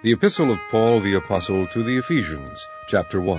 The Epistle of Paul the Apostle to the Ephesians, chapter 1.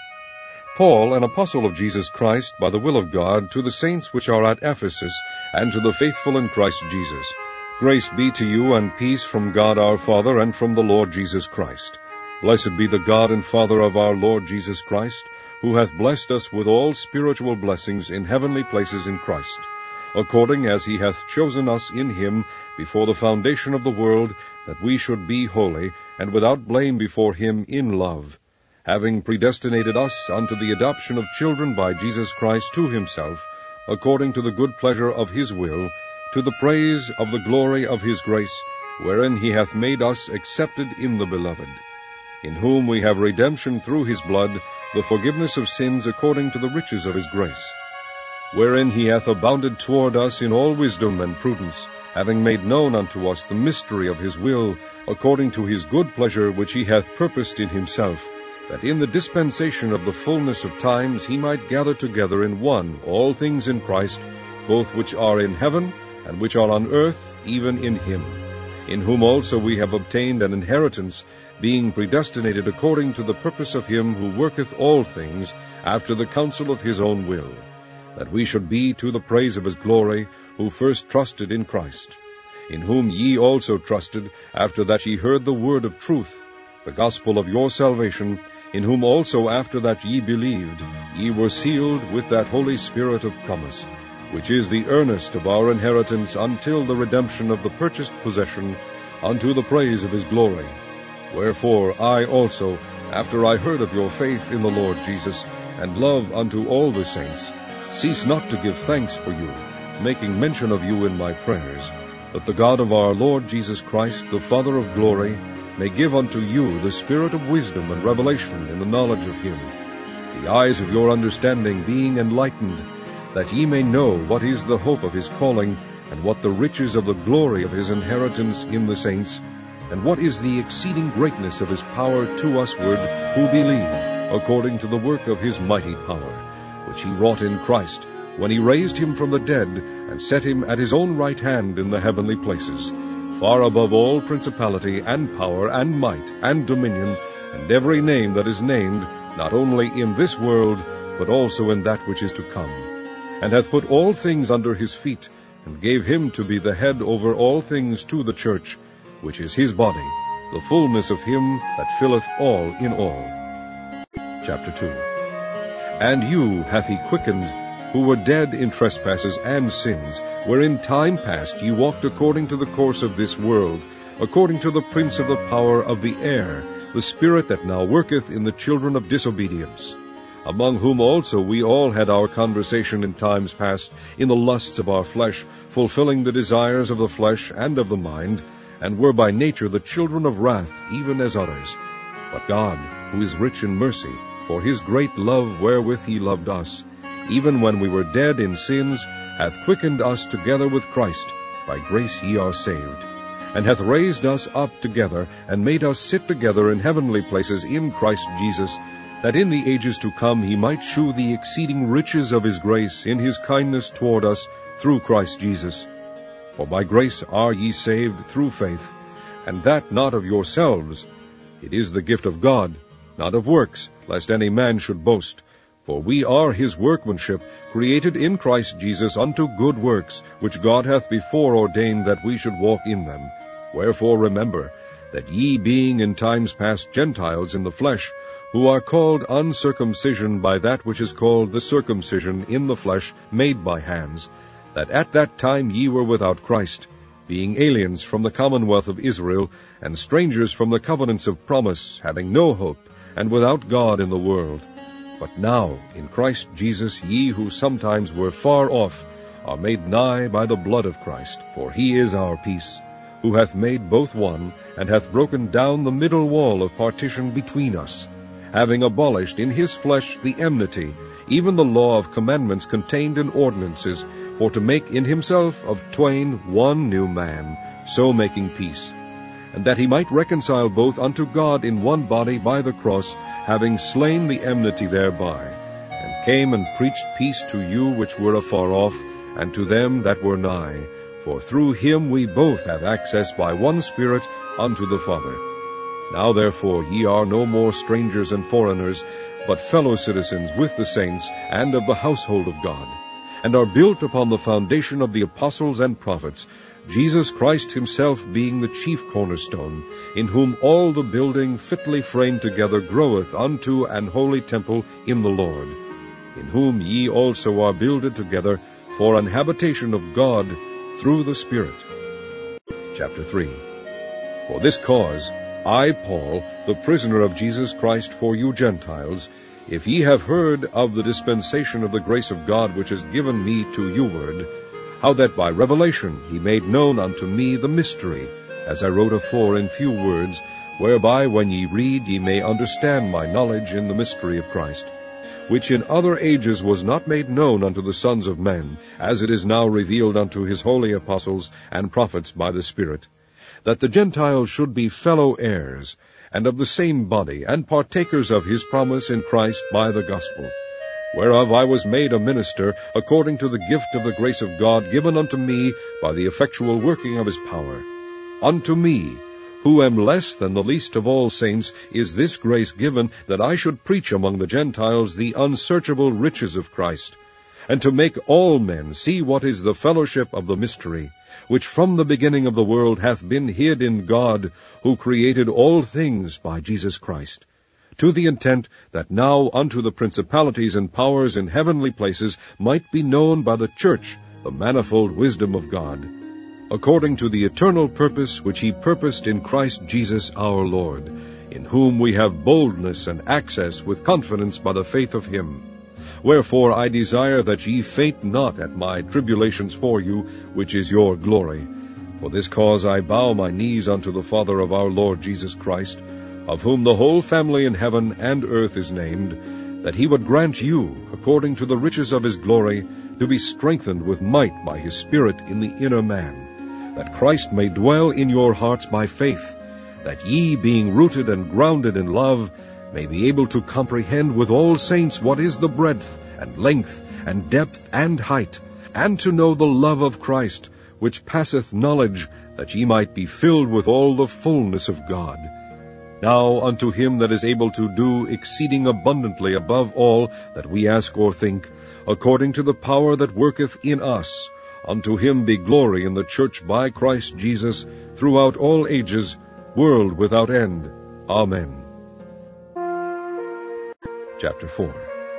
Paul, an apostle of Jesus Christ, by the will of God, to the saints which are at Ephesus, and to the faithful in Christ Jesus. Grace be to you and peace from God our Father and from the Lord Jesus Christ. Blessed be the God and Father of our Lord Jesus Christ, who hath blessed us with all spiritual blessings in heavenly places in Christ, according as he hath chosen us in him before the foundation of the world, that we should be holy and without blame before him in love, having predestinated us unto the adoption of children by Jesus Christ to himself, according to the good pleasure of his will, to the praise of the glory of his grace, wherein he hath made us accepted in the Beloved, in whom we have redemption through his blood, the forgiveness of sins according to the riches of his grace, wherein he hath abounded toward us in all wisdom and prudence, having made known unto us the mystery of his will, according to his good pleasure which he hath purposed in himself, that in the dispensation of the fullness of times he might gather together in one all things in Christ, both which are in heaven and which are on earth, even in him, in whom also we have obtained an inheritance, being predestinated according to the purpose of him who worketh all things after the counsel of his own will, that we should be to the praise of his glory, who first trusted in Christ, in whom ye also trusted, after that ye heard the word of truth, the gospel of your salvation, in whom also after that ye believed, ye were sealed with that Holy Spirit of promise, which is the earnest of our inheritance until the redemption of the purchased possession, unto the praise of his glory. Wherefore I also, after I heard of your faith in the Lord Jesus, and love unto all the saints, cease not to give thanks for you, making mention of you in my prayers, that the God of our Lord Jesus Christ, the Father of glory, may give unto you the spirit of wisdom and revelation in the knowledge of him, the eyes of your understanding being enlightened, that ye may know what is the hope of his calling, and what the riches of the glory of his inheritance in the saints, and what is the exceeding greatness of his power to usward who believe, according to the work of his mighty power, which he wrought in Christ, when he raised him from the dead, and set him at his own right hand in the heavenly places, far above all principality, and power, and might, and dominion, and every name that is named, not only in this world, but also in that which is to come, and hath put all things under his feet, and gave him to be the head over all things to the church, which is his body, the fullness of him that filleth all in all. Chapter 2. And you hath he quickened, who were dead in trespasses and sins, wherein time past ye walked according to the course of this world, according to the prince of the power of the air, the spirit that now worketh in the children of disobedience, among whom also we all had our conversation in times past, in the lusts of our flesh, fulfilling the desires of the flesh and of the mind, and were by nature the children of wrath, even as others. But God, who is rich in mercy, for his great love wherewith he loved us, even when we were dead in sins, hath quickened us together with Christ. By grace ye are saved, and hath raised us up together, and made us sit together in heavenly places in Christ Jesus, that in the ages to come he might shew the exceeding riches of his grace in his kindness toward us through Christ Jesus. For by grace are ye saved through faith, and that not of yourselves. It is the gift of God, not of works, lest any man should boast. For we are his workmanship, created in Christ Jesus unto good works, which God hath before ordained that we should walk in them. Wherefore remember, that ye being in times past Gentiles in the flesh, who are called uncircumcision by that which is called the circumcision in the flesh made by hands, that at that time ye were without Christ, being aliens from the commonwealth of Israel, and strangers from the covenants of promise, having no hope, and without God in the world. But now, in Christ Jesus, ye who sometimes were far off, are made nigh by the blood of Christ. For he is our peace, who hath made both one, and hath broken down the middle wall of partition between us, having abolished in his flesh the enmity, even the law of commandments contained in ordinances, for to make in himself of twain one new man, so making peace, and that he might reconcile both unto God in one body by the cross, having slain the enmity thereby, and came and preached peace to you which were afar off, and to them that were nigh. For through him we both have access by one Spirit unto the Father. Now therefore ye are no more strangers and foreigners, but fellow citizens with the saints and of the household of God, and are built upon the foundation of the apostles and prophets, Jesus Christ himself being the chief cornerstone, in whom all the building fitly framed together groweth unto an holy temple in the Lord, in whom ye also are builded together for an habitation of God through the Spirit. Chapter 3. For this cause I, Paul, the prisoner of Jesus Christ for you Gentiles, if ye have heard of the dispensation of the grace of God which is given me to youward, how that by revelation he made known unto me the mystery, as I wrote afore in few words, whereby when ye read ye may understand my knowledge in the mystery of Christ, which in other ages was not made known unto the sons of men, as it is now revealed unto his holy apostles and prophets by the Spirit, that the Gentiles should be fellow heirs, and of the same body, and partakers of his promise in Christ by the gospel, whereof I was made a minister, according to the gift of the grace of God given unto me by the effectual working of his power. Unto me, who am less than the least of all saints, is this grace given, that I should preach among the Gentiles the unsearchable riches of Christ, and to make all men see what is the fellowship of the mystery, which from the beginning of the world hath been hid in God, who created all things by Jesus Christ, to the intent that now unto the principalities and powers in heavenly places might be known by the church the manifold wisdom of God, according to the eternal purpose which he purposed in Christ Jesus our Lord, in whom we have boldness and access with confidence by the faith of him. Wherefore I desire that ye faint not at my tribulations for you, which is your glory. For this cause I bow my knees unto the Father of our Lord Jesus Christ, of whom the whole family in heaven and earth is named, that he would grant you, according to the riches of his glory, to be strengthened with might by his Spirit in the inner man, that Christ may dwell in your hearts by faith, that ye, being rooted and grounded in love, may be able to comprehend with all saints what is the breadth and length and depth and height, and to know the love of Christ, which passeth knowledge, that ye might be filled with all the fullness of God. Now unto him that is able to do exceeding abundantly above all that we ask or think, according to the power that worketh in us, unto him be glory in the church by Christ Jesus throughout all ages, world without end. Amen. Chapter 4.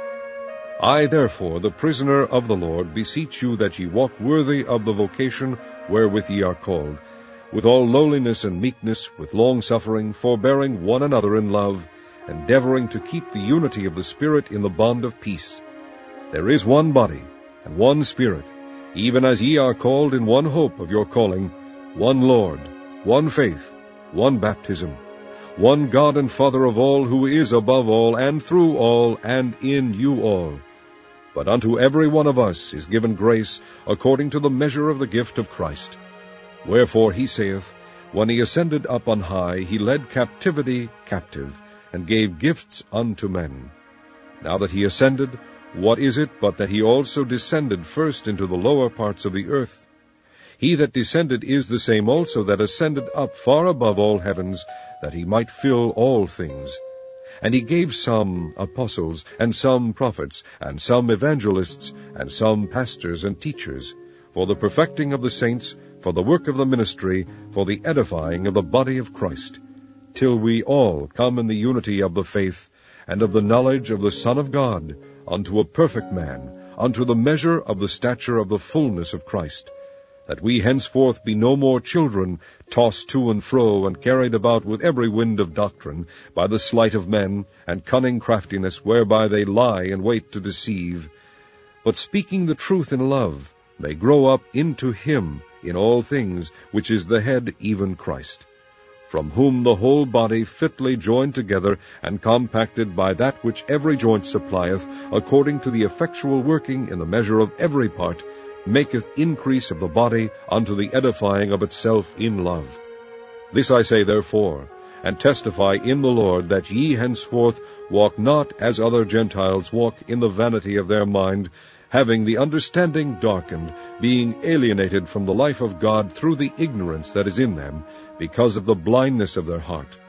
I therefore, the prisoner of the Lord, beseech you that ye walk worthy of the vocation wherewith ye are called, with all lowliness and meekness, with long-suffering, forbearing one another in love, endeavoring to keep the unity of the Spirit in the bond of peace. There is one body, and one Spirit, even as ye are called in one hope of your calling, one Lord, one faith, one baptism, one God and Father of all, who is above all, and through all, and in you all. But unto every one of us is given grace according to the measure of the gift of Christ. Wherefore he saith, when he ascended up on high, he led captivity captive, and gave gifts unto men. Now that he ascended, what is it but that he also descended first into the lower parts of the earth? He that descended is the same also that ascended up far above all heavens, that he might fill all things. And he gave some apostles, and some prophets, and some evangelists, and some pastors and teachers, for the perfecting of the saints, for the work of the ministry, for the edifying of the body of Christ, till we all come in the unity of the faith, and of the knowledge of the Son of God, unto a perfect man, unto the measure of the stature of the fullness of Christ, that we henceforth be no more children, tossed to and fro, and carried about with every wind of doctrine, by the sleight of men, and cunning craftiness, whereby they lie in wait to deceive, but speaking the truth in love, may grow up into him in all things, which is the head, even Christ, from whom the whole body fitly joined together, and compacted by that which every joint supplieth, according to the effectual working in the measure of every part, maketh increase of the body unto the edifying of itself in love. This I say therefore, and testify in the Lord, that ye henceforth walk not as other Gentiles walk in the vanity of their mind, having the understanding darkened, being alienated from the life of God through the ignorance that is in them, because of the blindness of their heart,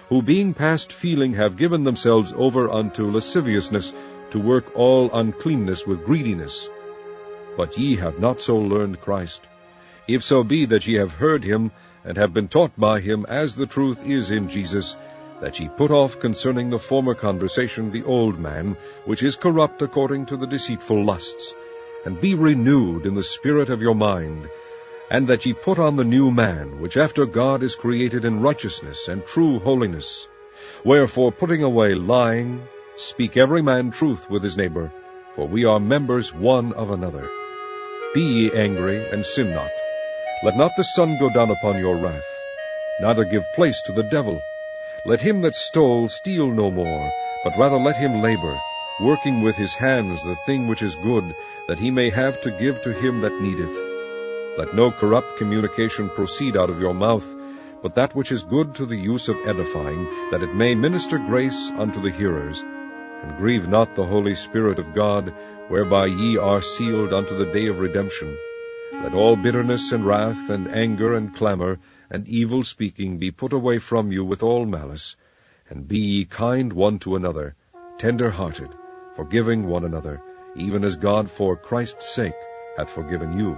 who being past feeling have given themselves over unto lasciviousness, to work all uncleanness with greediness. But ye have not so learned Christ, if so be that ye have heard him, and have been taught by him, as the truth is in Jesus, that ye put off concerning the former conversation the old man, which is corrupt according to the deceitful lusts, and be renewed in the spirit of your mind, and that ye put on the new man, which after God is created in righteousness and true holiness. Wherefore, putting away lying, speak every man truth with his neighbor, for we are members one of another. Be ye angry, and sin not. Let not the sun go down upon your wrath, neither give place to the devil. Let him that stole steal no more, but rather let him labor, working with his hands the thing which is good, that he may have to give to him that needeth. Let no corrupt communication proceed out of your mouth, but that which is good to the use of edifying, that it may minister grace unto the hearers. And grieve not the Holy Spirit of God, whereby ye are sealed unto the day of redemption. Let all bitterness and wrath and anger and clamor and evil speaking be put away from you with all malice. And be ye kind one to another, tender-hearted, forgiving one another, even as God for Christ's sake hath forgiven you.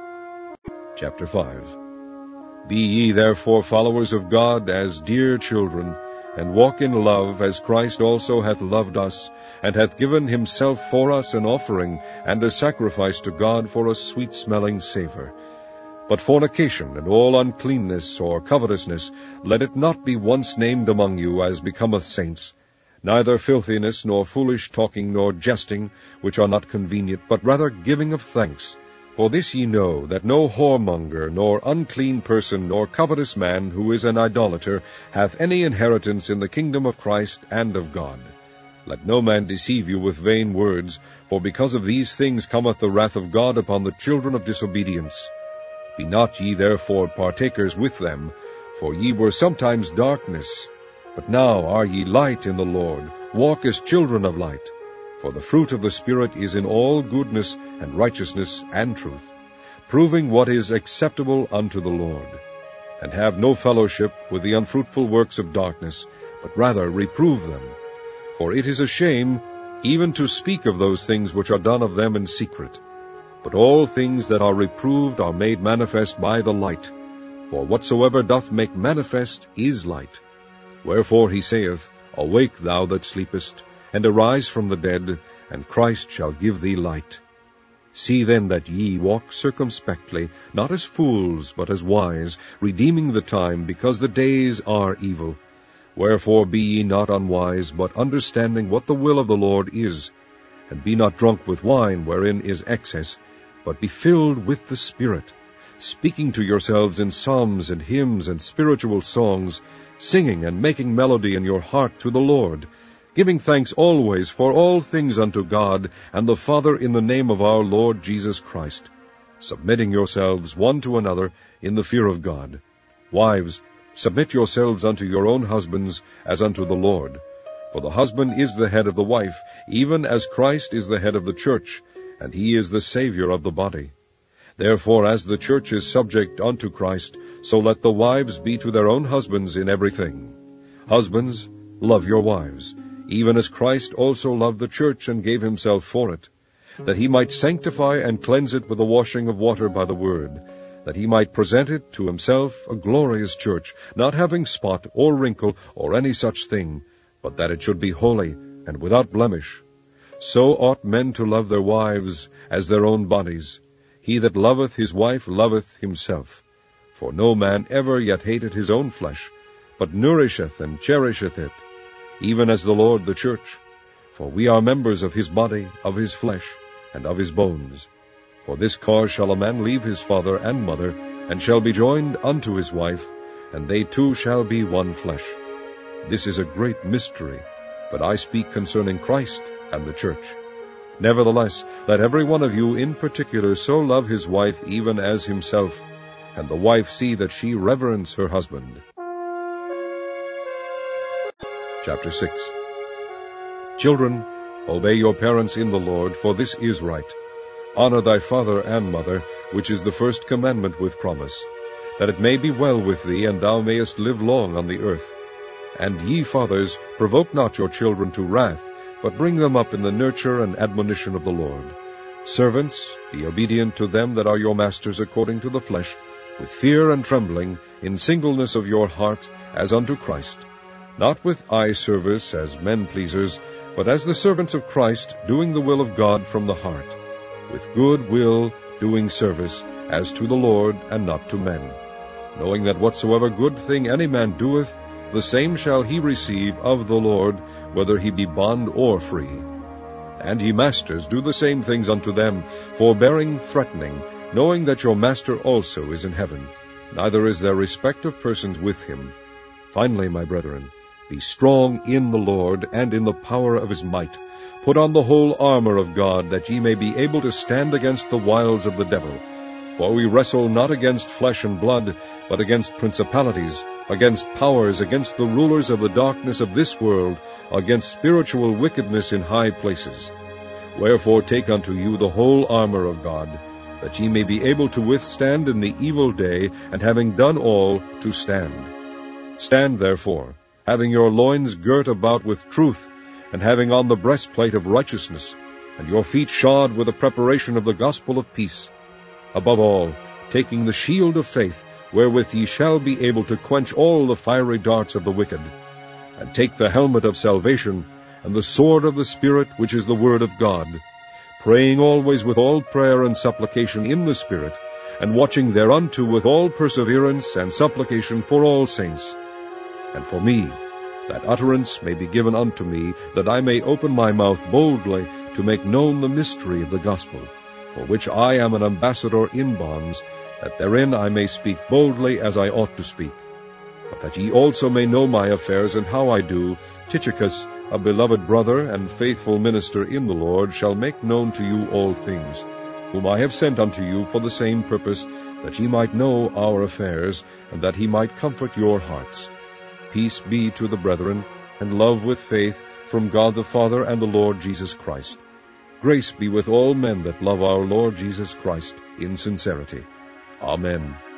Chapter 5. Be ye therefore followers of God as dear children, and walk in love, as Christ also hath loved us, and hath given himself for us an offering and a sacrifice to God for a sweet-smelling savour. But fornication and all uncleanness or covetousness, let it not be once named among you, as becometh saints, neither filthiness, nor foolish talking, nor jesting, which are not convenient, but rather giving of thanks. For this ye know, that no whoremonger, nor unclean person, nor covetous man, who is an idolater, hath any inheritance in the kingdom of Christ and of God. Let no man deceive you with vain words, for because of these things cometh the wrath of God upon the children of disobedience. Be not ye therefore partakers with them, for ye were sometimes darkness, but now are ye light in the Lord. Walk as children of light. For the fruit of the Spirit is in all goodness and righteousness and truth, proving what is acceptable unto the Lord. And have no fellowship with the unfruitful works of darkness, but rather reprove them. For it is a shame even to speak of those things which are done of them in secret. But all things that are reproved are made manifest by the light. For whatsoever doth make manifest is light. Wherefore he saith, Awake, thou that sleepest, and arise from the dead, and Christ shall give thee light. See then that ye walk circumspectly, not as fools, but as wise, redeeming the time, because the days are evil. Wherefore be ye not unwise, but understanding what the will of the Lord is. And be not drunk with wine, wherein is excess, but be filled with the Spirit, speaking to yourselves in psalms and hymns and spiritual songs, singing and making melody in your heart to the Lord, giving thanks always for all things unto God and the Father in the name of our Lord Jesus Christ, submitting yourselves one to another in the fear of God. Wives, submit yourselves unto your own husbands as unto the Lord. For the husband is the head of the wife, even as Christ is the head of the church, and he is the Savior of the body. Therefore, as the church is subject unto Christ, so let the wives be to their own husbands in everything. Husbands, love your wives, even as Christ also loved the church and gave himself for it, that he might sanctify and cleanse it with the washing of water by the word, that he might present it to himself a glorious church, not having spot or wrinkle or any such thing, but that it should be holy and without blemish. So ought men to love their wives as their own bodies. He that loveth his wife loveth himself. For no man ever yet hated his own flesh, but nourisheth and cherisheth it, even as the Lord the church. For we are members of his body, of his flesh, and of his bones. For this cause shall a man leave his father and mother, and shall be joined unto his wife, and they two shall be one flesh. This is a great mystery, but I speak concerning Christ and the church. Nevertheless, let every one of you in particular so love his wife even as himself, and the wife see that she reverence her husband. Chapter 6. Children, obey your parents in the Lord, for this is right. Honor thy father and mother, which is the first commandment with promise, that it may be well with thee, and thou mayest live long on the earth. And ye fathers, provoke not your children to wrath, but bring them up in the nurture and admonition of the Lord. Servants, be obedient to them that are your masters according to the flesh, with fear and trembling, in singleness of your heart, as unto Christ, not with eye service as men-pleasers, but as the servants of Christ, doing the will of God from the heart, with good will doing service, as to the Lord, and not to men, knowing that whatsoever good thing any man doeth, the same shall he receive of the Lord, whether he be bond or free. And ye masters, do the same things unto them, forbearing, threatening, knowing that your Master also is in heaven, neither is there respect of persons with him. Finally, my brethren, be strong in the Lord, and in the power of his might. Put on the whole armor of God, that ye may be able to stand against the wiles of the devil. For we wrestle not against flesh and blood, but against principalities, against powers, against the rulers of the darkness of this world, against spiritual wickedness in high places. Wherefore take unto you the whole armor of God, that ye may be able to withstand in the evil day, and having done all, to stand. Stand therefore, having your loins girt about with truth, and having on the breastplate of righteousness, and your feet shod with the preparation of the gospel of peace. Above all, taking the shield of faith, wherewith ye shall be able to quench all the fiery darts of the wicked. And take the helmet of salvation, and the sword of the Spirit, which is the word of God, praying always with all prayer and supplication in the Spirit, and watching thereunto with all perseverance and supplication for all saints. And for me, that utterance may be given unto me, that I may open my mouth boldly to make known the mystery of the gospel, for which I am an ambassador in bonds, that therein I may speak boldly as I ought to speak. But that ye also may know my affairs and how I do, Tychicus, a beloved brother and faithful minister in the Lord, shall make known to you all things, whom I have sent unto you for the same purpose, that ye might know our affairs, and that he might comfort your hearts. Peace be to the brethren, and love with faith, from God the Father and the Lord Jesus Christ. Grace be with all men that love our Lord Jesus Christ in sincerity. Amen.